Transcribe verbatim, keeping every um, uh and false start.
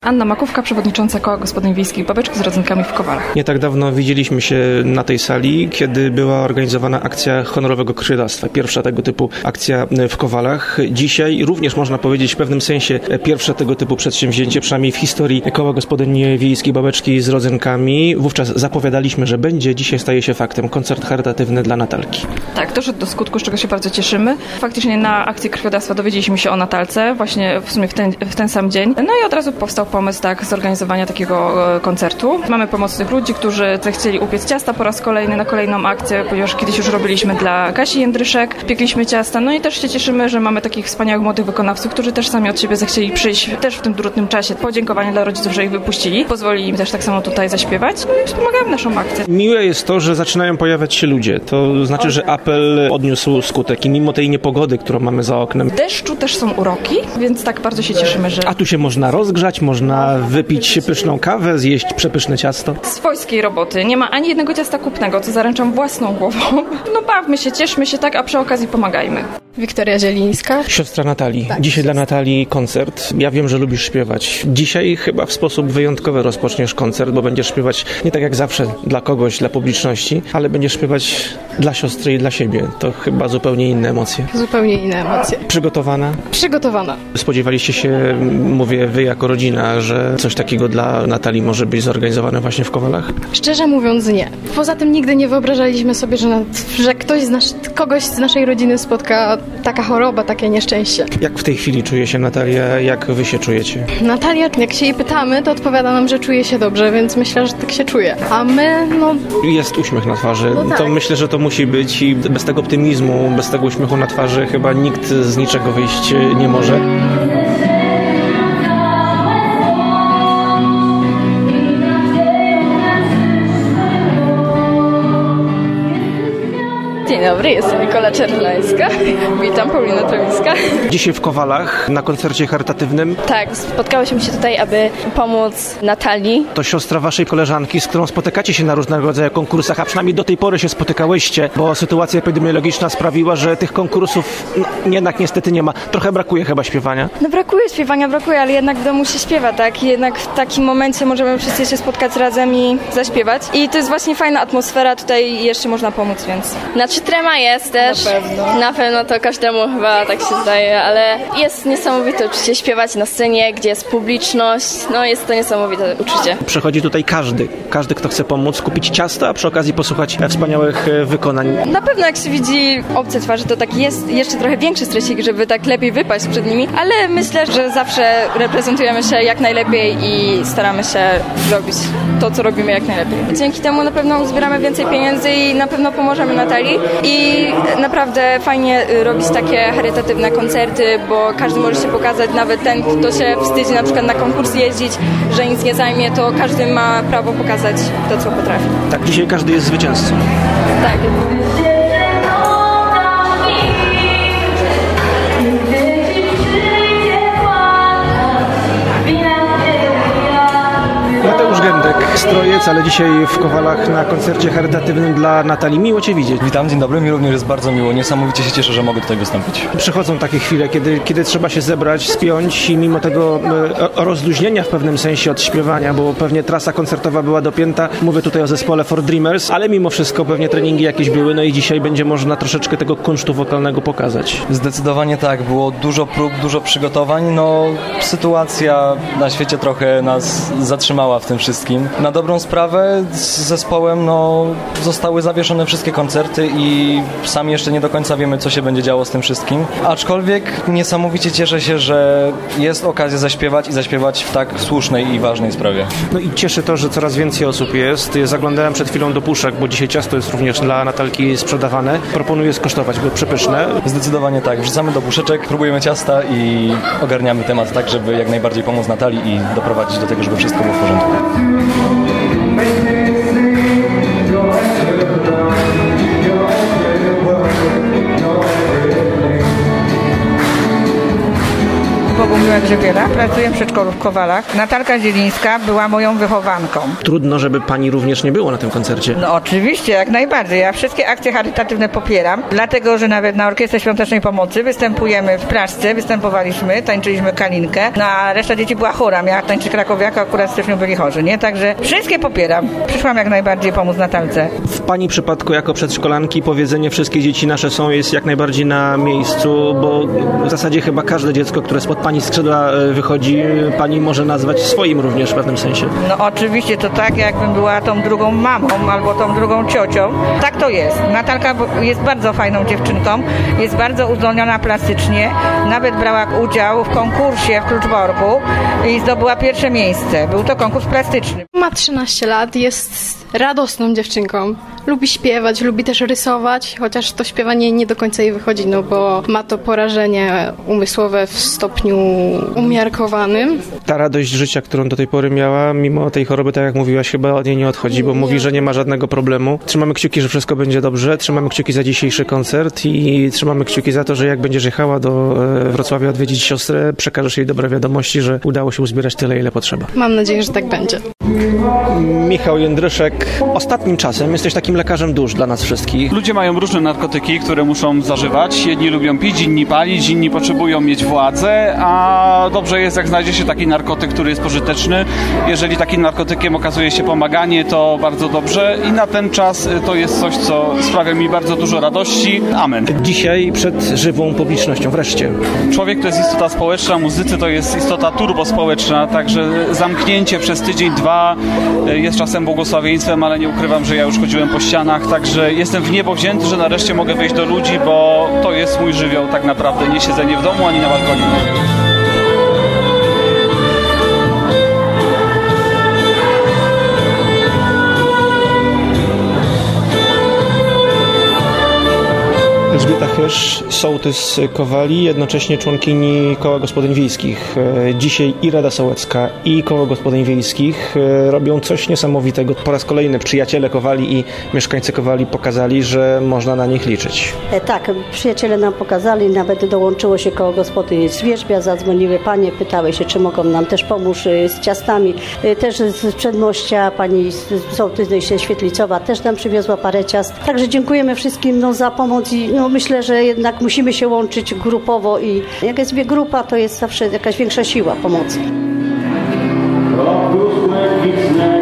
Anna Makówka, przewodnicząca Koła Gospodyń Wiejskich Babeczki z rodzynkami w Kowalach. Nie tak dawno widzieliśmy się na tej sali, kiedy była organizowana akcja honorowego krwiodawstwa. Pierwsza tego typu akcja w Kowalach. Dzisiaj również można powiedzieć w pewnym sensie pierwsze tego typu przedsięwzięcie, przynajmniej w historii Koła Gospodyń Wiejskich Babeczki z rodzynkami. Wówczas zapowiadaliśmy, że będzie. Dzisiaj staje się faktem. Koncert charytatywny dla Natalki. Tak, doszedł do skutku, z czego się bardzo cieszymy. Faktycznie na akcji krwiodawstwa dowiedzieliśmy się o Natalce właśnie w sumie w ten, w ten sam dzień. No i od razu powstał pomysł tak zorganizowania takiego koncertu. Mamy pomocnych ludzi, którzy zechcieli upiec ciasta po raz kolejny na kolejną akcję, ponieważ kiedyś już robiliśmy dla Kasi Jędryszek, piekliśmy ciasta. No i też się cieszymy, że mamy takich wspaniałych młodych wykonawców, którzy też sami od siebie zechcieli przyjść też w tym trudnym czasie. Podziękowanie dla rodziców, że ich wypuścili. Pozwolili im też tak samo tutaj zaśpiewać. No i wspomagamy naszą akcję. Miłe jest to, że zaczynają pojawiać się ludzie. To znaczy, że apel odniósł skutek i mimo tej niepogody, którą mamy za oknem. W deszczu też są uroki, więc tak bardzo się cieszymy, że... A tu się można rozgrzać, można wypić pyszną kawę, zjeść przepyszne ciasto. Swojskiej roboty. Nie ma ani jednego ciasta kupnego, co zaręczam własną głową. No bawmy się, cieszmy się tak, a przy okazji pomagajmy. Wiktoria Zielińska. Siostra Natalii. Tak, Dzisiaj dla Natalii koncert. Ja wiem, że lubisz śpiewać. Dzisiaj chyba w sposób wyjątkowy rozpoczniesz koncert, bo będziesz śpiewać nie tak jak zawsze dla kogoś, dla publiczności, ale będziesz śpiewać dla siostry i dla siebie. To chyba zupełnie inne emocje. Zupełnie inne emocje. Przygotowana? Przygotowana. Spodziewaliście się, mówię wy jako rodzina, że coś takiego dla Natalii może być zorganizowane właśnie w Kowalach? Szczerze mówiąc nie. Poza tym nigdy nie wyobrażaliśmy sobie, że, nad, że ktoś z nas, kogoś z naszej rodziny spotka taka choroba, takie nieszczęście. Jak w tej chwili czuje się Natalia? Jak wy się czujecie? Natalia, jak się jej pytamy, to odpowiada nam, że czuje się dobrze, więc myślę, że tak się czuje. A my, no... Jest uśmiech na twarzy. No tak. To myślę, że to musi być i bez tego optymizmu, bez tego uśmiechu na twarzy chyba nikt z niczego wyjść nie może. Dzień dobry, jestem Nikola Czerwolańska. Witam, Paulina Trawiska. Dzisiaj w Kowalach na koncercie charytatywnym. Tak, spotkałyśmy się tutaj, aby pomóc Natalii. To siostra waszej koleżanki, z którą spotykacie się na różnego rodzaju konkursach, a przynajmniej do tej pory się spotykałyście, bo sytuacja epidemiologiczna sprawiła, że tych konkursów no, jednak niestety nie ma. Trochę brakuje chyba śpiewania. No brakuje śpiewania, brakuje, ale jednak w domu się śpiewa, tak? I jednak w takim momencie możemy wszyscy się spotkać razem i zaśpiewać. I to jest właśnie fajna atmosfera, tutaj jeszcze można pomóc, więc... Znaczy trema jest też. Na pewno. Na pewno to każdemu chyba tak się zdaje, ale jest niesamowite uczucie śpiewać na scenie, gdzie jest publiczność. No jest to niesamowite uczucie. Przychodzi tutaj każdy, każdy, kto chce pomóc, kupić ciasto, a przy okazji posłuchać wspaniałych wykonań. Na pewno jak się widzi obce twarze, to tak jest jeszcze trochę większy stresik, żeby tak lepiej wypaść przed nimi, ale myślę, że zawsze reprezentujemy się jak najlepiej i staramy się robić to, co robimy jak najlepiej. Dzięki temu na pewno uzbieramy więcej pieniędzy i na pewno pomożemy Natalii i naprawdę fajnie robić takie charytatywne koncerty, bo każdy może się pokazać, nawet ten, kto się wstydzi na przykład na konkurs jeździć, że nic nie zajmie, to każdy ma prawo pokazać to, co potrafi. Tak, dzisiaj każdy jest zwycięzcą. Tak. Mateusz Gędek, strojec, ale dzisiaj w Kowalach na koncercie charytatywnym dla Natalii. Miło cię widzieć. Witam, dzień dobry, mi również jest bardzo miło. Niesamowicie się cieszę, że mogę tutaj wystąpić. Przychodzą takie chwile, kiedy, kiedy trzeba się zebrać, spiąć i mimo tego e, rozluźnienia w pewnym sensie od śpiewania, bo pewnie trasa koncertowa była dopięta. Mówię tutaj o zespole For Dreamers, ale mimo wszystko pewnie treningi jakieś były, no i dzisiaj będzie można troszeczkę tego kunsztu wokalnego pokazać. Zdecydowanie tak, było dużo prób, dużo przygotowań. No, sytuacja na świecie trochę nas zatrzymała w tym wszystkim. Na dobrą sprawę z zespołem no, zostały zawieszone wszystkie koncerty i sami jeszcze nie do końca wiemy, co się będzie działo z tym wszystkim. Aczkolwiek niesamowicie cieszę się, że jest okazja zaśpiewać i zaśpiewać w tak słusznej i ważnej sprawie. No i cieszy to, że coraz więcej osób jest. Zaglądałem przed chwilą do puszek, bo dzisiaj ciasto jest również dla Natalki sprzedawane. Proponuję skosztować, bo przepyszne. Zdecydowanie tak. Wrzucamy do puszeczek, próbujemy ciasta i ogarniamy temat tak, żeby jak najbardziej pomóc Natalii i doprowadzić do tego, żeby wszystko było w porządku. Bogu Miła Grzebiela, pracuję w przedszkolu w Kowalach. Natalka Zielińska była moją wychowanką. Trudno, żeby pani również nie było na tym koncercie. No oczywiście, jak najbardziej. Ja wszystkie akcje charytatywne popieram, dlatego, że nawet na Orkiestrze Świątecznej Pomocy występujemy w Praszce, występowaliśmy, tańczyliśmy Kalinkę, no a reszta dzieci była chora, miała tańczyć krakowiaka, akurat w styczniu byli chorzy, nie? Także wszystkie popieram. Przyszłam jak najbardziej pomóc Natalce. W pani przypadku jako przedszkolanki powiedzenie wszystkie dzieci nasze są jest jak najbardziej na miejscu, bo w zasadzie chyba każde dziecko, które spod pani skrzydła wychodzi, pani może nazwać swoim również w pewnym sensie. No oczywiście to tak, jakbym była tą drugą mamą albo tą drugą ciocią. Tak to jest. Natalka jest bardzo fajną dziewczynką, jest bardzo uzdolniona plastycznie, nawet brała udział w konkursie w Kluczborku i zdobyła pierwsze miejsce. Był to konkurs plastyczny. Ma trzynaście lat, jest radosną dziewczynką. Lubi śpiewać, lubi też rysować, chociaż to śpiewanie nie do końca jej wychodzi, no bo ma to porażenie umysłowe w stopniu umiarkowanym. Ta radość życia, którą do tej pory miała, mimo tej choroby, tak jak mówiłaś, chyba od niej nie odchodzi, bo nie. Mówi, że nie ma żadnego problemu. Trzymamy kciuki, że wszystko będzie dobrze, trzymamy kciuki za dzisiejszy koncert i trzymamy kciuki za to, że jak będziesz jechała do Wrocławia odwiedzić siostrę, przekażesz jej dobre wiadomości, że udało się uzbierać tyle, ile potrzeba. Mam nadzieję, że tak będzie. Michał Jędryszek, ostatnim czasem jesteś takim lekarzem dusz dla nas wszystkich. Ludzie mają różne narkotyki, które muszą zażywać. Jedni lubią pić, inni palić, inni potrzebują mieć władzę, a dobrze jest, jak znajdzie się taki narkotyk, który jest pożyteczny. Jeżeli takim narkotykiem okazuje się pomaganie, to bardzo dobrze i na ten czas to jest coś, co sprawia mi bardzo dużo radości. Amen. Dzisiaj przed żywą publicznością, wreszcie. Człowiek to jest istota społeczna, muzycy to jest istota turbospołeczna, także zamknięcie przez tydzień, dwa jest czasem błogosławieństwem, ale nie ukrywam, że ja już chodziłem po ścianach, także jestem w niebo wzięty, że nareszcie mogę wyjść do ludzi, bo to jest mój żywioł tak naprawdę, nie siedzenie w domu ani na balkonie. Elżbieta Hysz, sołtys Kowali, jednocześnie członkini Koła Gospodyń Wiejskich. Dzisiaj i Rada Sołecka, i Koło Gospodyń Wiejskich robią coś niesamowitego. Po raz kolejny przyjaciele Kowali i mieszkańcy Kowali pokazali, że można na nich liczyć. E, tak, przyjaciele nam pokazali, nawet dołączyło się Koło Gospodyń z Wierzbia, zadzwoniły panie, pytały się, czy mogą nam też pomóc z ciastami. E, też z Przedmościa pani sołtys Świetlicowa też nam przywiozła parę ciast. Także dziękujemy wszystkim no, za pomoc i no, myślę, że jednak musimy się łączyć grupowo i jak jest grupa, to jest zawsze jakaś większa siła pomocy.